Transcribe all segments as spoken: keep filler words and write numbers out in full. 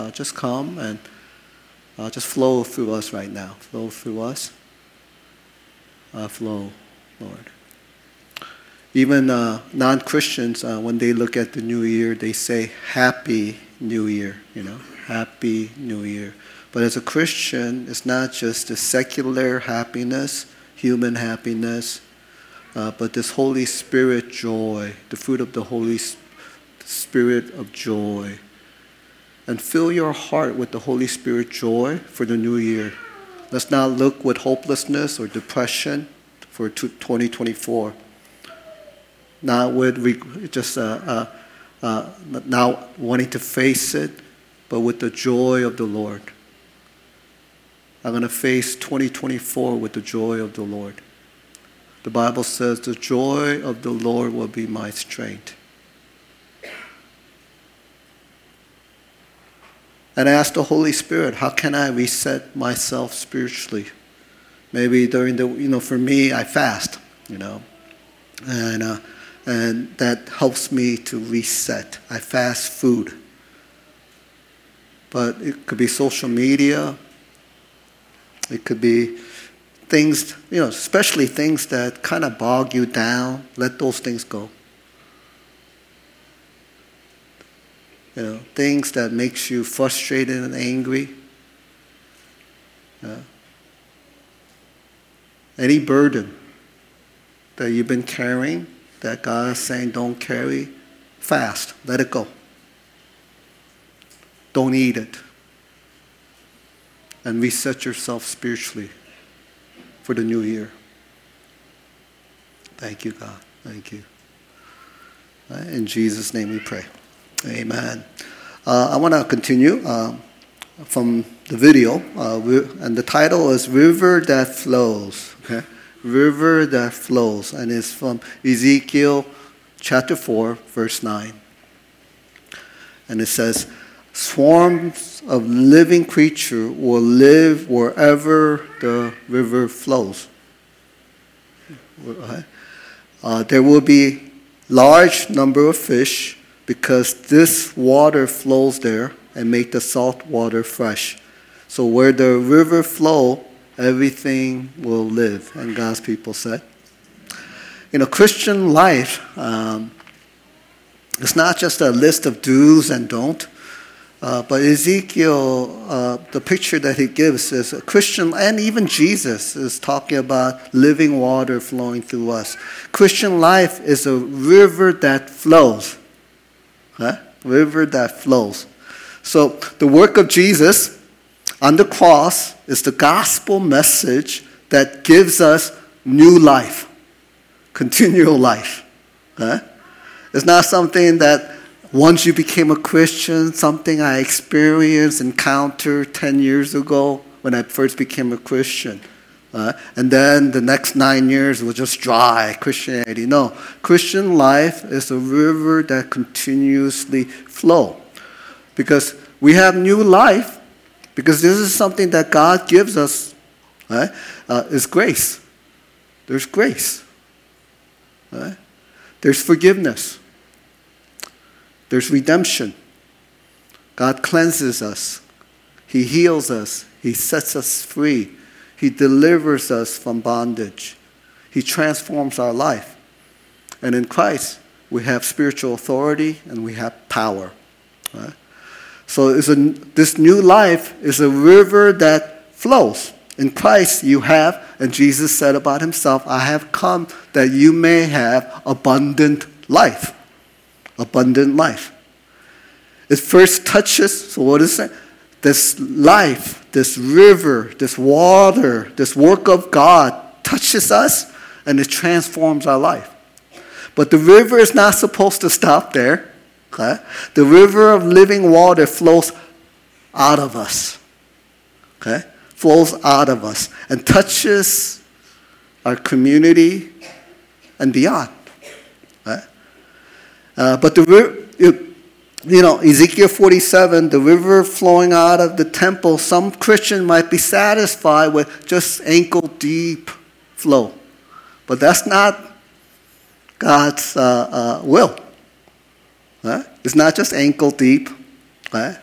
uh, just come and uh, just flow through us right now. Flow through us. Uh, flow, Lord. Even uh, non-Christians, uh, when they look at the new year, they say, Happy New Year, you know, Happy New Year. But as a Christian, it's not just the secular happiness, human happiness, uh, but this Holy Spirit joy, the fruit of the Holy Spirit of joy. And fill your heart with the Holy Spirit joy for the new year. Let's not look with hopelessness or depression for twenty twenty-four. Not with just uh, uh, uh, not wanting to face it, but with the joy of the Lord. I'm going to face twenty twenty-four with the joy of the Lord. The Bible says the joy of the Lord will be my strength. And ask the Holy Spirit, how can I reset myself spiritually? Maybe during the, you know, for me, I fast, you know, and uh, and that helps me to reset. I fast food. But it could be social media. It could be things, you know, especially things that kind of bog you down. Let those things go. You know, things that makes you frustrated and angry. Uh, any burden that you've been carrying, that God is saying don't carry, fast, let it go. Don't eat it. And reset yourself spiritually for the new year. Thank you, God. Thank you. In Jesus' name we pray. Amen. Uh, I want to continue uh, from the video, uh, and the title is River That Flows. Okay? River That Flows, and it's from Ezekiel chapter four, verse nine. And it says, swarms of living creatures will live wherever the river flows. Uh, there will be large number of fish, because this water flows there and make the salt water fresh. So where the river flow, everything will live. And God's people said. You know, Christian life, um, it's not just a list of do's and don't. Uh, but Ezekiel, uh, the picture that he gives is a Christian, and even Jesus is talking about living water flowing through us. Christian life is a river that flows. Huh? River that flows. So the work of Jesus on the cross is the gospel message that gives us new life, continual life. Huh? It's not something that once you became a Christian, something I experienced, encountered ten years ago when I first became a Christian. Uh, and then the next nine years was just dry Christianity. No, Christian life is a river that continuously flows. Because we have new life, because this is something that God gives us, right? Uh, is grace. There's grace. Right? There's forgiveness. There's redemption. God cleanses us. He heals us. He sets us free. He delivers us from bondage. He transforms our life. And in Christ, we have spiritual authority and we have power. Right? So it's a, this new life is a river that flows. In Christ you have, and Jesus said about himself, I have come that you may have abundant life. Abundant life. It first touches, so what is it? This life, this river, this water, this work of God touches us and it transforms our life. But the river is not supposed to stop there. Okay? The river of living water flows out of us. Okay? Flows out of us and touches our community and beyond. Okay? Uh, but the river... You know, Ezekiel forty-seven, the river flowing out of the temple, some Christian might be satisfied with just ankle-deep flow. But that's not God's uh, uh, will. Right? It's not just ankle-deep. Right?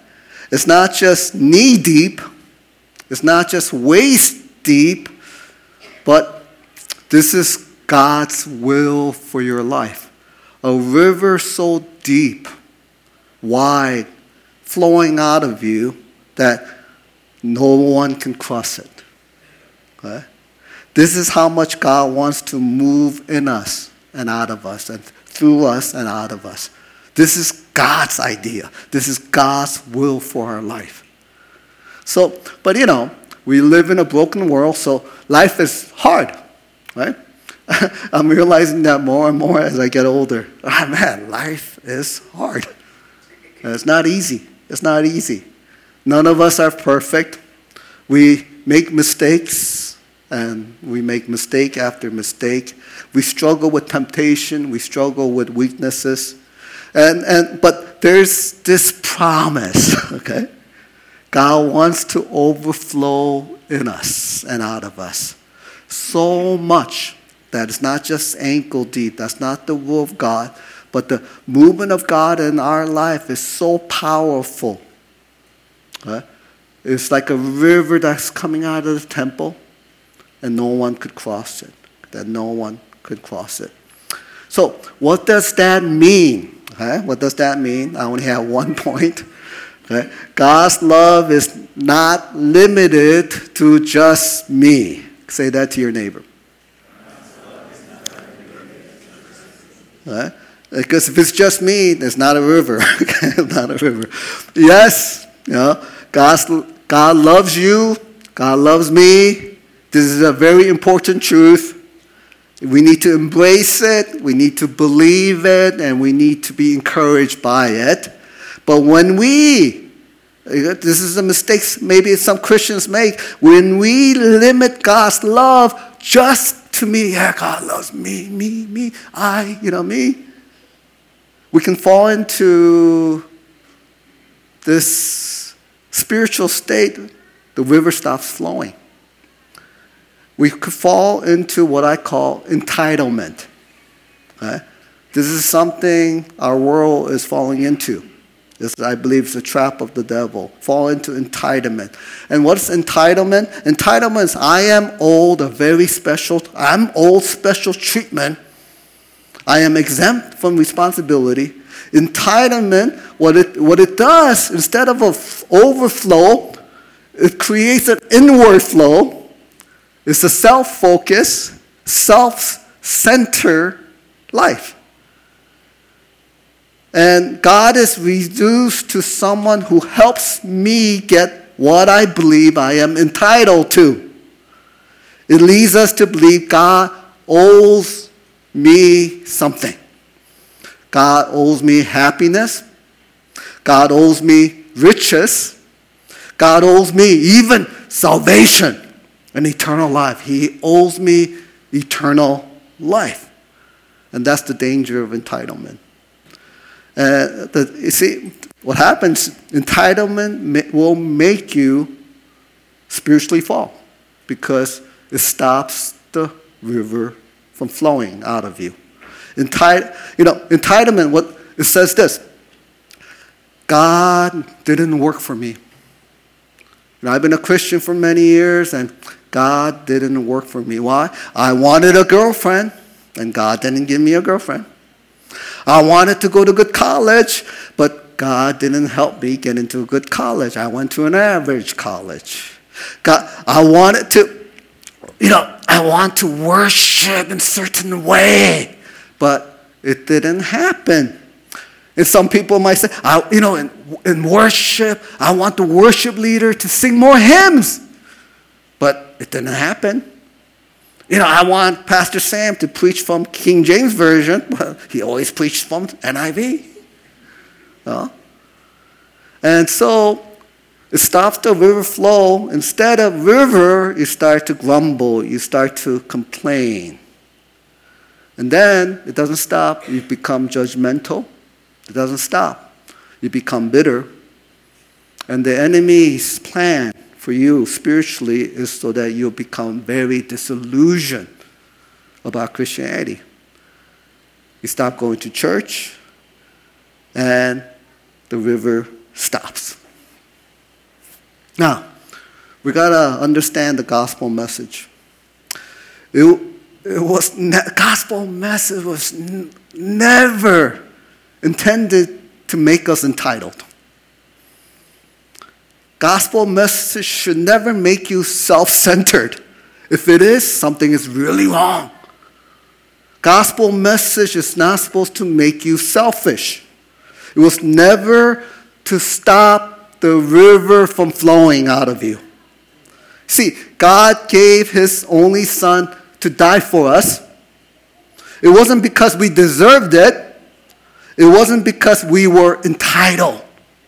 It's not just knee deep. It's not just waist deep. But this is God's will for your life. A river so deep, wide, flowing out of you that no one can cross it. Okay? This is how much God wants to move in us and out of us and through us and out of us. This is God's idea. This is God's will for our life. So, but you know, we live in a broken world, so life is hard, right? I'm realizing that more and more as I get older. Ah, man, life is hard. It's not easy. It's not easy. None of us are perfect. We make mistakes, and we make mistake after mistake. We struggle with temptation. We struggle with weaknesses. And, and but there's this promise, okay? God wants to overflow in us and out of us so much that it's not just ankle deep. That's not the will of God. But the movement of God in our life is so powerful. Right? It's like a river that's coming out of the temple, and no one could cross it. That no one could cross it. So what does that mean? Okay? What does that mean? I only have one point. Okay? God's love is not limited to just me. Say that to your neighbor. Right? Because if it's just me, it's not a river. It's not a river. Yes, you know, God's, God loves you. God loves me. This is a very important truth. We need to embrace it. We need to believe it. And we need to be encouraged by it. But when we, this is the mistakes maybe some Christians make, when we limit God's love just to me, yeah, God loves me, me, me, I, you know, me. We can fall into this spiritual state, the river stops flowing. We could fall into what I call entitlement. Okay? This is something our world is falling into. This, I believe, is a trap of the devil. Fall into entitlement. And what's entitlement? Entitlement is I am owed a very special, I'm owed special treatment. I am exempt from responsibility. Entitlement, what it, what it does, instead of an overflow, it creates an inward flow. It's a self-focused, self-centered life. And God is reduced to someone who helps me get what I believe I am entitled to. It leads us to believe God owes me something. God owes me happiness. God owes me riches. God owes me even salvation and eternal life. He owes me eternal life. And that's the danger of entitlement. Uh, the, you see, what happens, entitlement may, will make you spiritually fall because it stops the river from flowing out of you. Enti- you know, entitlement, what it says this, God didn't work for me. You know, I've been a Christian for many years and God didn't work for me. Why? I wanted a girlfriend and God didn't give me a girlfriend. I wanted to go to good college, but God didn't help me get into a good college. I went to an average college. God, I wanted to, you know, I want to worship in a certain way, but it didn't happen. And some people might say, I, you know, in, in worship, I want the worship leader to sing more hymns, but it didn't happen. You know, I want Pastor Sam to preach from King James Version. Well, he always preached from N I V. Uh, and so it stops the river flow. Instead of river, you start to grumble. You start to complain. And then it doesn't stop. You become judgmental. It doesn't stop. You become bitter. And the enemy's plan for you spiritually is so that you'll become very disillusioned about Christianity. You stop going to church and the river stops. Now, we got to understand the gospel message. It, it was ne- gospel message was n- never intended to make us entitled. Gospel message should never make you self-centered. If it is, something is really wrong. Gospel message is not supposed to make you selfish. It was never to stop the river from flowing out of you. See, God gave his only son to die for us. It wasn't because we deserved it. It wasn't because we were entitled.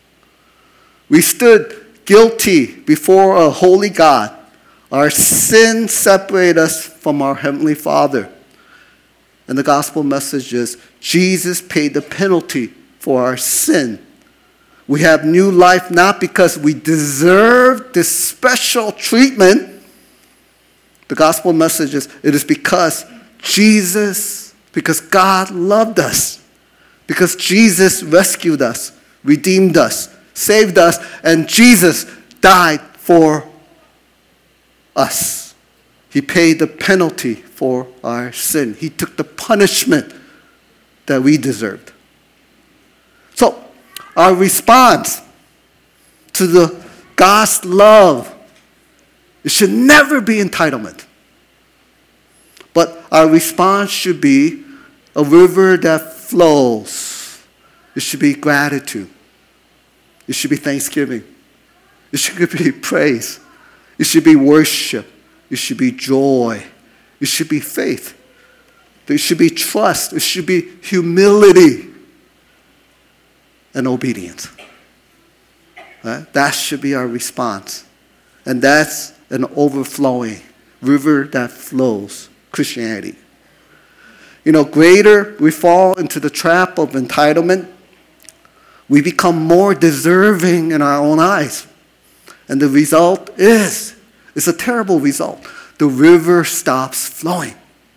We stood guilty before a holy God. Our sin separated us from our Heavenly Father. And the gospel message is Jesus paid the penalty for our sin. We have new life not because we deserve this special treatment. The gospel message is it is because Jesus, because God loved us, because Jesus rescued us, redeemed us, saved us, and Jesus died for us. He paid the penalty for our sin. He took the punishment that we deserved. So, our response to the God's love, it should never be entitlement. But our response should be a river that flows. It should be gratitude. It should be thanksgiving. It should be praise. It should be worship. It should be joy. It should be faith. There should be trust. It should be humility and obedience. Right? That should be our response. And that's an overflowing river that flows Christianity. You know, greater we fall into the trap of entitlement, we become more deserving in our own eyes. And the result is, it's a terrible result. The river stops flowing.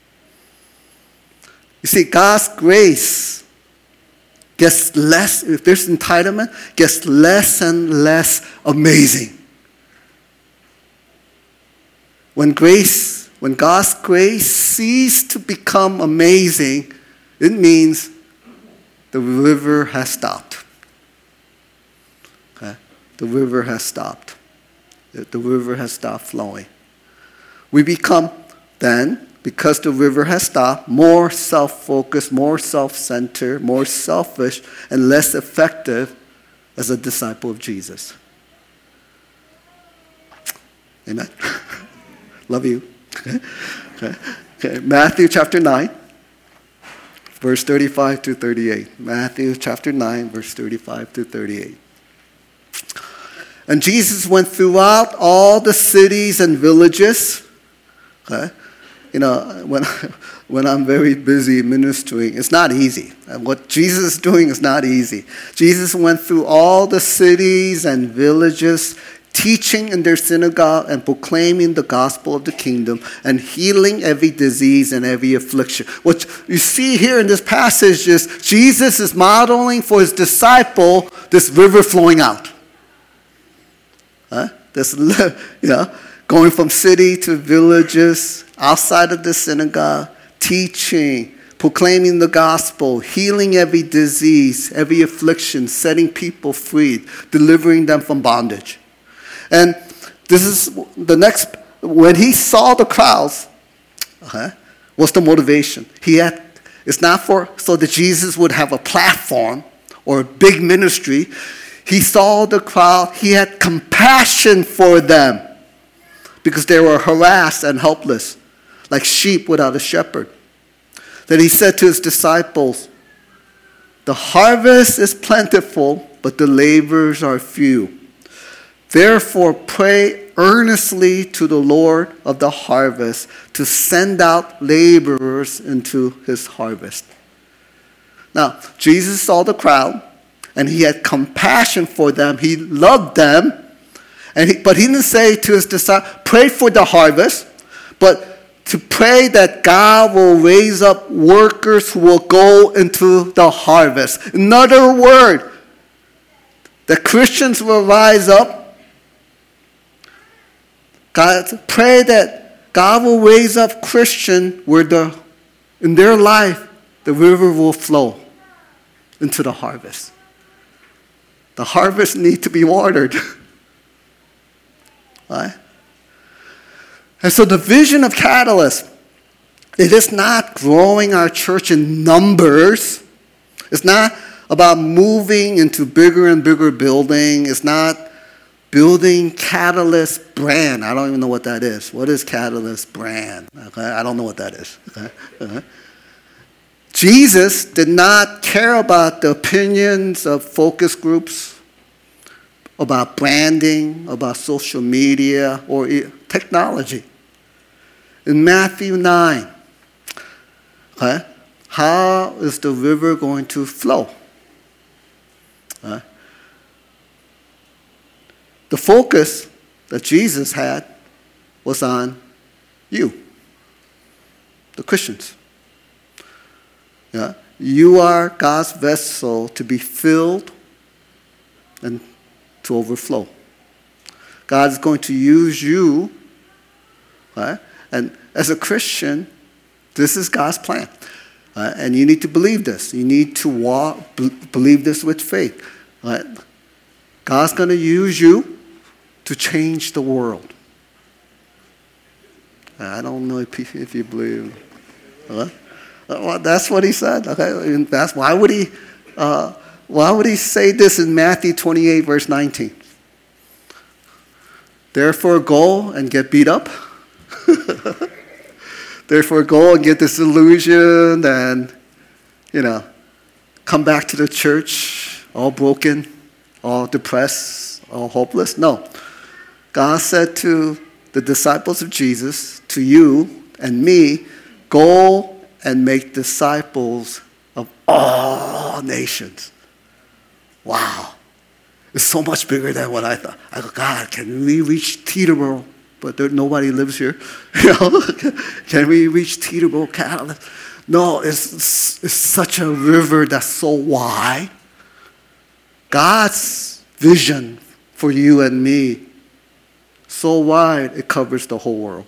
You see, God's grace gets less, if there's entitlement, gets less and less amazing. When grace, when God's grace ceases to become amazing, it means the river has stopped. Okay? The river has stopped. The river has stopped flowing. We become then, because the river has stopped, more self-focused, more self-centered, more selfish, and less effective as a disciple of Jesus. Amen. Love you. Okay. Okay. Okay. Matthew chapter nine, verse thirty-five to thirty-eight. Matthew chapter nine, verse thirty-five to thirty-eight. And Jesus went throughout all the cities and villages. Okay? You know, when, when I'm very busy ministering, it's not easy. And what Jesus is doing is not easy. Jesus went through all the cities and villages, teaching in their synagogue and proclaiming the gospel of the kingdom and healing every disease and every affliction. What you see here in this passage is Jesus is modeling for his disciple this river flowing out. Huh? This, you know, going from city to villages, outside of the synagogue, teaching, proclaiming the gospel, healing every disease, every affliction, setting people free, delivering them from bondage. And this is the next, when he saw the crowds, uh-huh, what's the motivation? He had, it's not for, so that Jesus would have a platform or a big ministry. He saw the crowd. He had compassion for them because they were harassed and helpless, like sheep without a shepherd. Then he said to his disciples, the harvest is plentiful, but the laborers are few. Therefore, pray earnestly to the Lord of the harvest to send out laborers into his harvest. Now, Jesus saw the crowd, and he had compassion for them. He loved them. And he, but he didn't say to his disciples, pray for the harvest, but to pray that God will raise up workers who will go into the harvest. In other words, the Christians will rise up God, pray that God will raise up Christians where the, in their life, the river will flow into the harvest. The harvest needs to be watered. Right? And so the vision of Catalyst, it is not growing our church in numbers. It's not about moving into bigger and bigger building. It's not building Catalyst brand. I don't even know what that is. What is Catalyst brand? Okay? I don't know what that is. Okay? Uh-huh. Jesus did not care about the opinions of focus groups, about branding, about social media, or technology. In Matthew nine, okay, how is the river going to flow? Okay. The focus that Jesus had was on you, the Christians. Yeah. You are God's vessel to be filled and to overflow. God is going to use you. Right? And as a Christian, this is God's plan. Right? And you need to believe this. You need to walk, b- believe this with faith. Right? God's going to use you to change the world. I don't know if, if you believe. Huh? Well, that's what he said. Okay, and that's why would he? Uh, why would he say this in Matthew twenty-eight, verse nineteen? Therefore, go and get beat up. Therefore, go and get disillusioned, and you know, come back to the church all broken, all depressed, all hopeless. No, God said to the disciples of Jesus, to you and me, go and make disciples of all nations. Wow. It's so much bigger than what I thought. I go, God, can we reach Teterboro? But there, nobody lives here. You know? Can we reach Teterboro, Catalyst? No, it's, it's, it's such a river that's so wide. God's vision for you and me, so wide, it covers the whole world.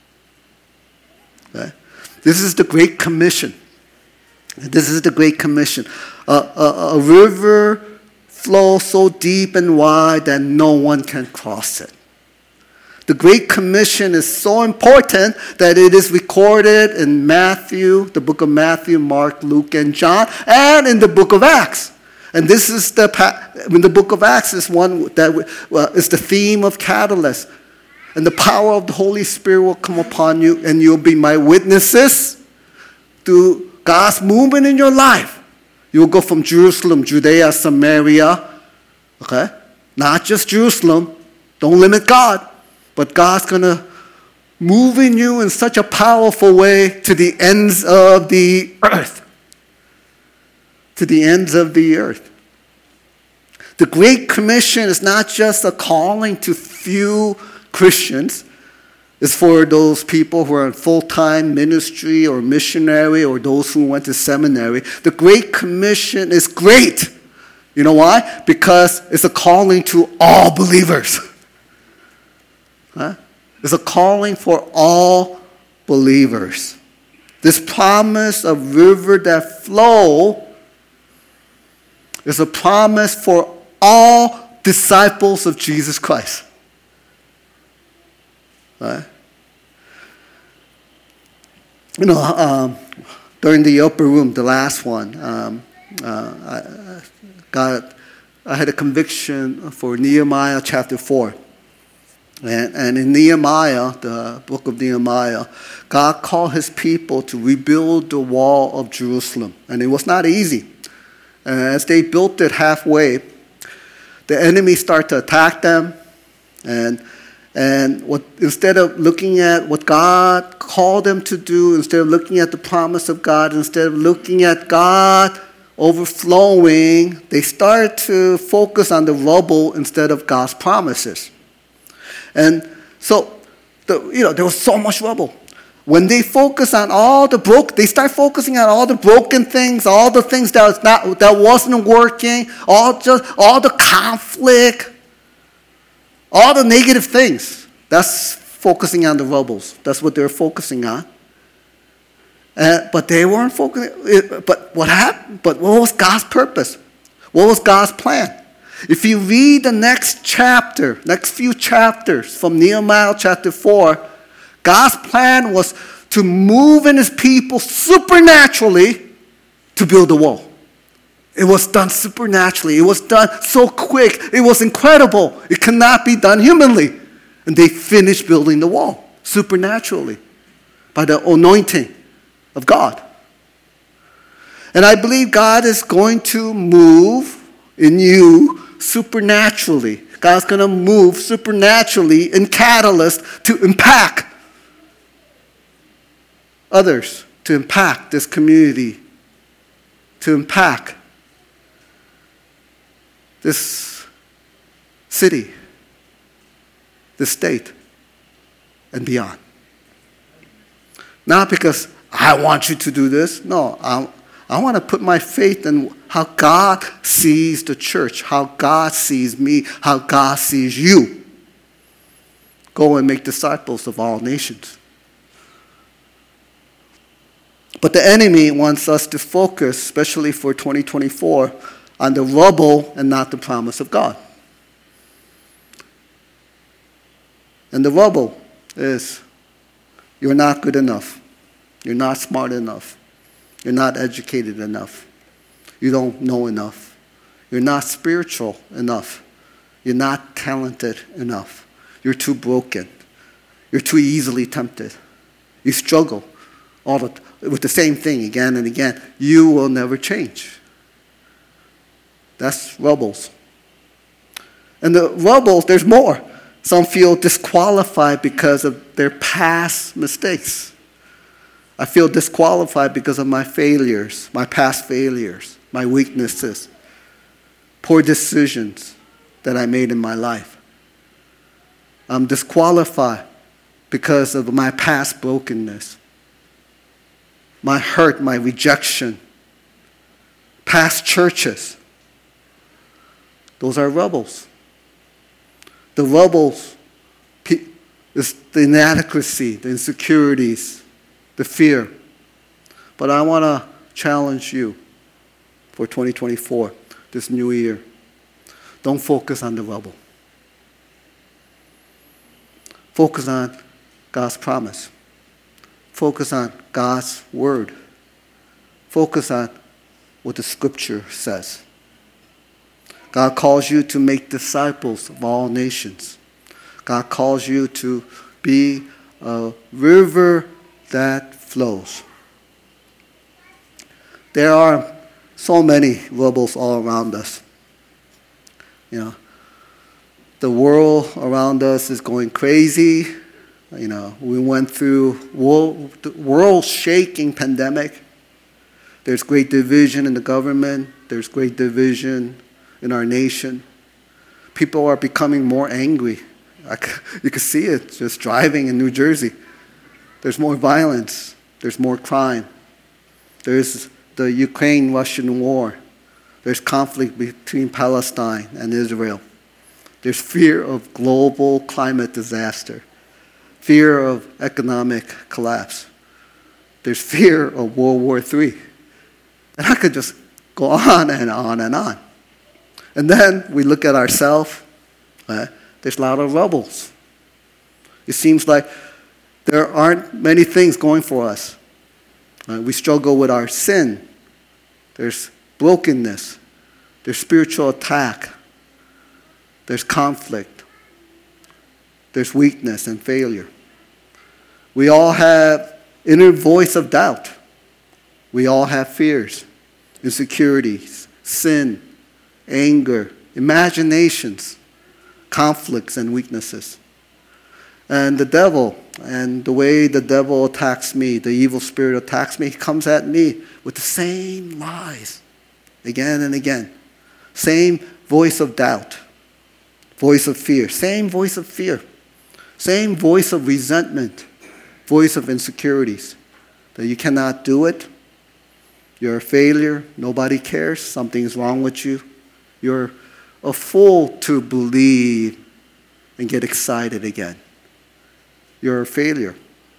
Okay? This is the Great Commission. This is the Great Commission. Uh, a, a river flows so deep and wide that no one can cross it. The Great Commission is so important that it is recorded in Matthew, the book of Matthew, Mark, Luke, and John, and in the book of Acts. And this is the, in the book of Acts is one that well, is the theme of Catalyst. And the power of the Holy Spirit will come upon you, and you'll be my witnesses to God's movement in your life. You'll go from Jerusalem, Judea, Samaria, okay? Not just Jerusalem. Don't limit God. But God's going to move in you in such a powerful way to the ends of the earth. To the ends of the earth. The Great Commission is not just a calling to few Christians. It's for those people who are in full-time ministry or missionary or those who went to seminary. The Great Commission is great. You know why? Because it's a calling to all believers. Huh? It's a calling for all believers. This promise of river that flow is a promise for all disciples of Jesus Christ. Right? You know, um, during the upper room, the last one, um, uh, I, got, I had a conviction for Nehemiah chapter four. And, and in Nehemiah, the book of Nehemiah, God called his people to rebuild the wall of Jerusalem. And it was not easy. And as they built it halfway, the enemy started to attack them. And And what, instead of looking at what God called them to do, instead of looking at the promise of God, instead of looking at God overflowing, they started to focus on the rubble instead of God's promises. And so, the, you know, there was so much rubble. When they focus on all the broke, they start focusing on all the broken things, all the things that was not, that wasn't working, all just all the conflict. All the negative things. That's focusing on the rebels. That's what they were focusing on. Uh, but they weren't focusing. But what happened? But what was God's purpose? What was God's plan? If you read the next chapter, next few chapters from Nehemiah chapter four, God's plan was to move in his people supernaturally to build the wall. It was done supernaturally. It was done so quick. It was incredible. It cannot be done humanly. And they finished building the wall supernaturally by the anointing of God. And I believe God is going to move in you supernaturally. God's going to move supernaturally in catalyst to impact others, to impact this community, to impact this city, this state, and beyond. Not because I want you to do this. No, I, I want to put my faith in how God sees the church, how God sees me, how God sees you. Go and make disciples of all nations. But the enemy wants us to focus, especially for twenty twenty-four, on the rubble and not the promise of God. And the rubble is, you're not good enough. You're not smart enough. You're not educated enough. You don't know enough. You're not spiritual enough. You're not talented enough. You're too broken. You're too easily tempted. You struggle all the, with the same thing again and again. You will never change. That's rebels. And the rebels, there's more. Some feel disqualified because of their past mistakes. I feel disqualified because of my failures, my past failures, my weaknesses, poor decisions that I made in my life. I'm disqualified because of my past brokenness, my hurt, my rejection, past churches. Those are rebels. The rebels is the inadequacy, the insecurities, the fear. But I want to challenge you for twenty twenty-four, this new year. Don't focus on the rebel. Focus on God's promise. Focus on God's word. Focus on what the scripture says. God calls you to make disciples of all nations. God calls you to be a river that flows. There are so many rebels all around us. You know, the world around us is going crazy. You know, we went through world, world-shaking pandemic. There's great division in the government. There's great division in our nation. People are becoming more angry. You can see it just driving in New Jersey. There's more violence. There's more crime. There's the Ukraine-Russian war. There's conflict between Palestine and Israel. There's fear of global climate disaster. Fear of economic collapse. There's fear of World War Three. And I could just go on and on and on. And then we look at ourselves. Uh, there's a lot of rebels. It seems like there aren't many things going for us. Uh, we struggle with our sin. There's brokenness. There's spiritual attack. There's conflict. There's weakness and failure. We all have inner voice of doubt. We all have fears, insecurities, sin, anger, imaginations, conflicts, and weaknesses. And the devil, and the way the devil attacks me, the evil spirit attacks me, he comes at me with the same lies again and again. Same voice of doubt, voice of fear, same voice of fear, same voice of resentment, voice of insecurities, that you cannot do it, you're a failure, nobody cares, something's wrong with you. You're a fool to believe and get excited again. you're a failure.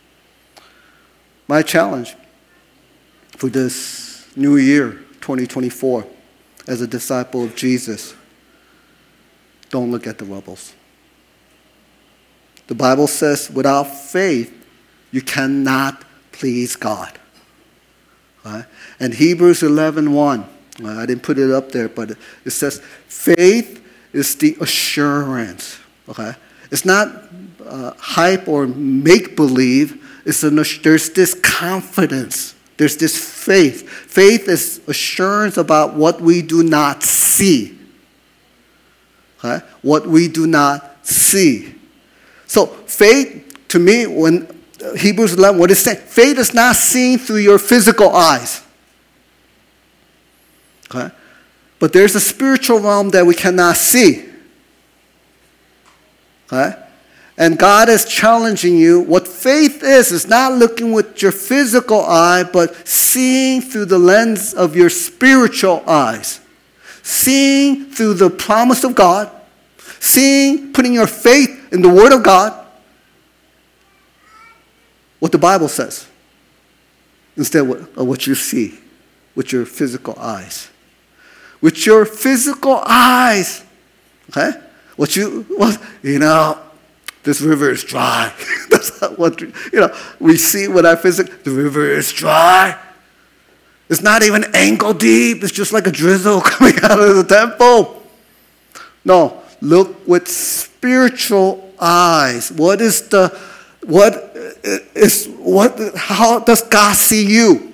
My challenge for this new year, twenty twenty-four, as a disciple of Jesus, don't look at the rebels. The Bible says without faith, you cannot please God. Right? And Hebrews eleven one, I didn't put it up there, but it says faith is the assurance. Okay? It's not uh, hype or make-believe. It's an, there's this confidence. There's this faith. Faith is assurance about what we do not see. Okay? What we do not see. So faith, to me, when uh, Hebrews eleven, what it's saying, faith is not seen through your physical eyes. Okay? But there's a spiritual realm that we cannot see. Okay? And God is challenging you. What faith is, is not looking with your physical eye, but seeing through the lens of your spiritual eyes. Seeing through the promise of God. Seeing, putting your faith in the Word of God. What the Bible says. Instead of what you see with your physical eyes. With your physical eyes. Okay? What you, what, you know, this river is dry. That's not what, you know, we see with our physical, the river is dry. It's not even ankle deep. It's just like a drizzle coming out of the temple. No, look with spiritual eyes. What is the, what is, what, how does God see you?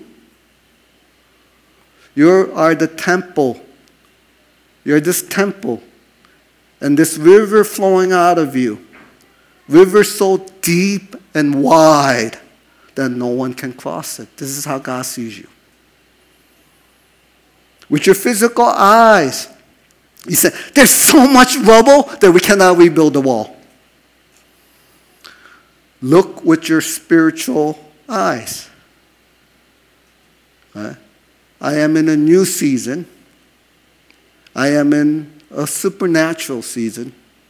You are the temple. You're this temple. And this river flowing out of you. River so deep and wide that no one can cross it. This is how God sees you. With your physical eyes, He said, there's so much rubble that we cannot rebuild the wall. Look with your spiritual eyes. Right? I am in a new season. I am in a supernatural season.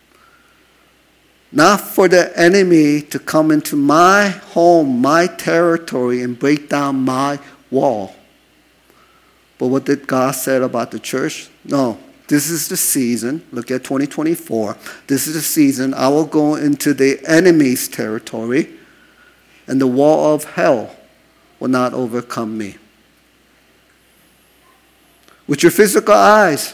Not for the enemy to come into my home, my territory, and break down my wall. But what did God say about the church? No, this is the season. Look at twenty twenty-four. This is the season I will go into the enemy's territory, and the wall of hell will not overcome me. With your physical eyes,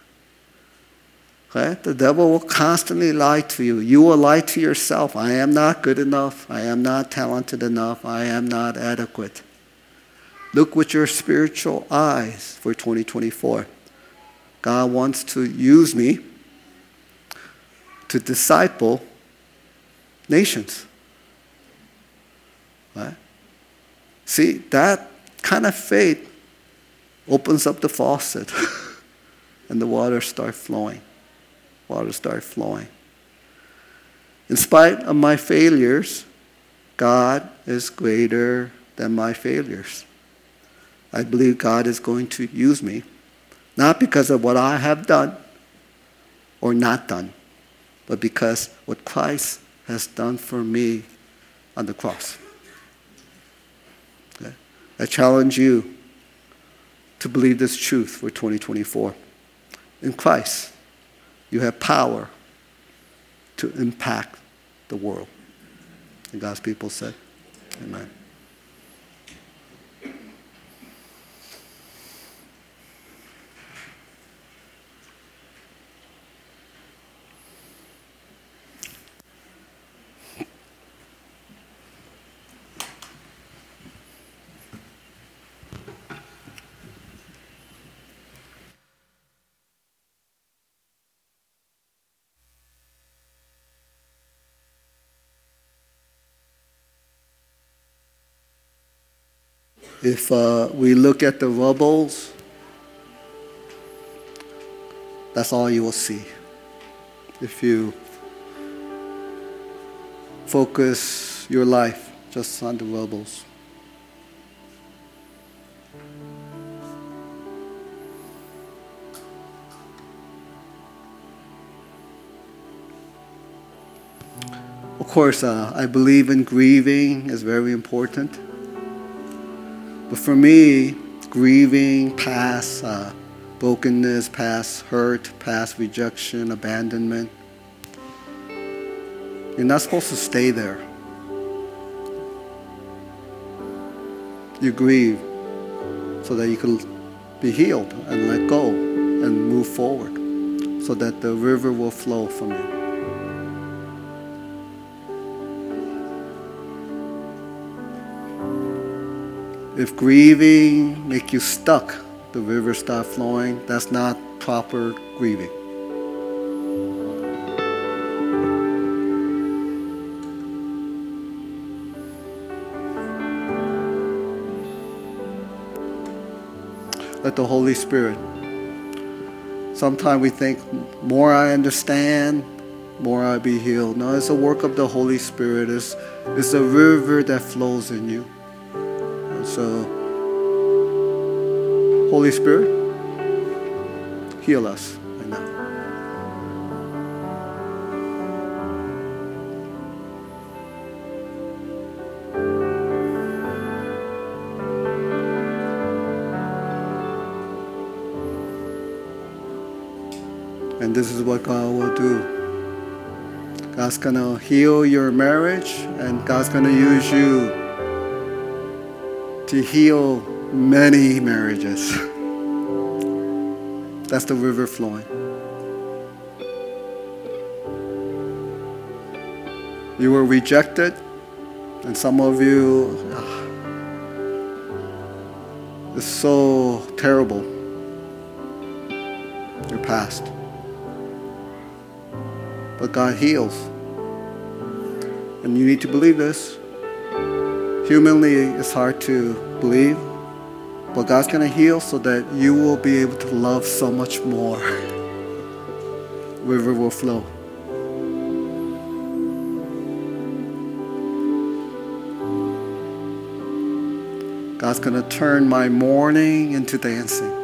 okay? The devil will constantly lie to you. You will lie to yourself. I am not good enough. I am not talented enough. I am not adequate. Look with your spiritual eyes for twenty twenty-four. God wants to use me to disciple nations. Right? See, that kind of faith opens up the faucet and the water starts flowing. Water start flowing. In spite of my failures, God is greater than my failures. I believe God is going to use me, not because of what I have done or not done, but because what Christ has done for me on the cross. Okay? I challenge you to believe this truth for twenty twenty-four. In Christ, you have power to impact the world. And God's people said, amen. If uh, we look at the rubbles, that's all you will see. If you focus your life just on the rubbles. Of course, uh, I believe in grieving is very important. But for me, grieving past uh, brokenness, past hurt, past rejection, abandonment, you're not supposed to stay there. You grieve so that you can be healed and let go and move forward so that the river will flow from you. If grieving make you stuck, the river start flowing, that's not proper grieving. Let the Holy Spirit. Sometimes we think, more I understand, more I be healed. No, it's a work of the Holy Spirit. It's, it's a river that flows in you. And so, Holy Spirit, heal us right now. And this is what God will do. God's going to heal your marriage, and God's going to use you to heal many marriages. That's the river flowing. You were rejected, and some of you, ah, it's so terrible, your past. But God heals. And you need to believe this. Humanly, it's hard to believe. But God's going to heal so that you will be able to love so much more. River will flow. God's going to turn my mourning into dancing.